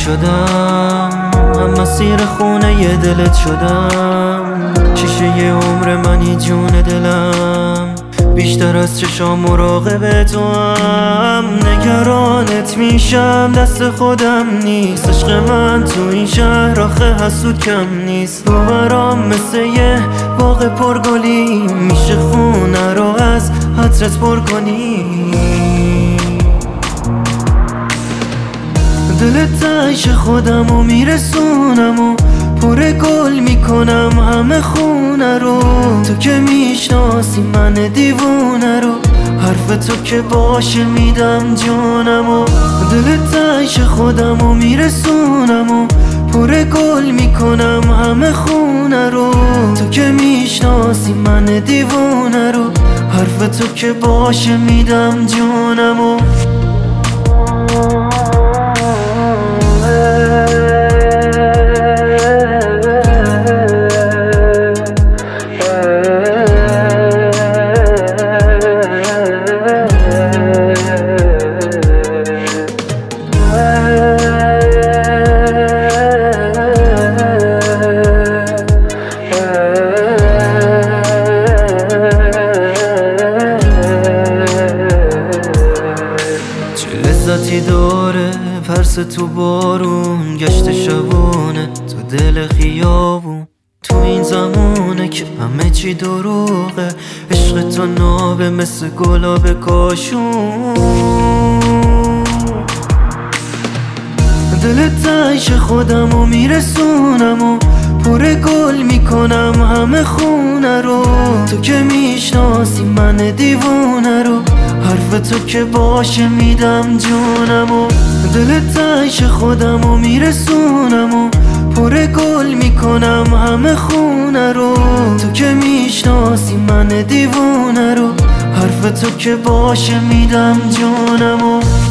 شدم، هم مسیر خونه ی دلت شدم. شیشه ی عمر منی جون دلم، بیشتر از چشام مراقب تو هم. نگرانت میشم دست خودم نیست، عشق من تو این شهر آخه حسود کم نیست. باورام مثل یه باغ پرگلی، میشه خونه رو از حضرت پر کنی. دلت عیش خودم و میرسونم و پر گل میکنم همه خونه رو. تو که میشناسی من دیوونه رو، حرف تو که باشه میدم جونم و. دلت عیش خودم و میرسونم و پر گل میکنم همه خونه رو. تو که میشناسی من دیوونه رو، حرف تو که باشه میدم جونم و. لذتی داره پرس تو بارون، گشت شبونه تو دل خیابون. تو این زمونه که همه چی دروغه، عشق تو نابه مثل گلاب کاشون. دلت عیش خودم و میرسونم و پر گل میکنم همه خونه رو. تو که میشناسی من دیوونه رو، حرف تو که باشه میدم جونم و. دلت عیش خودم و میرسونم و پر گل میکنم همه خونه رو. تو که میشناسی من دیوونه رو، حرف تو که باشه میدم جونم و.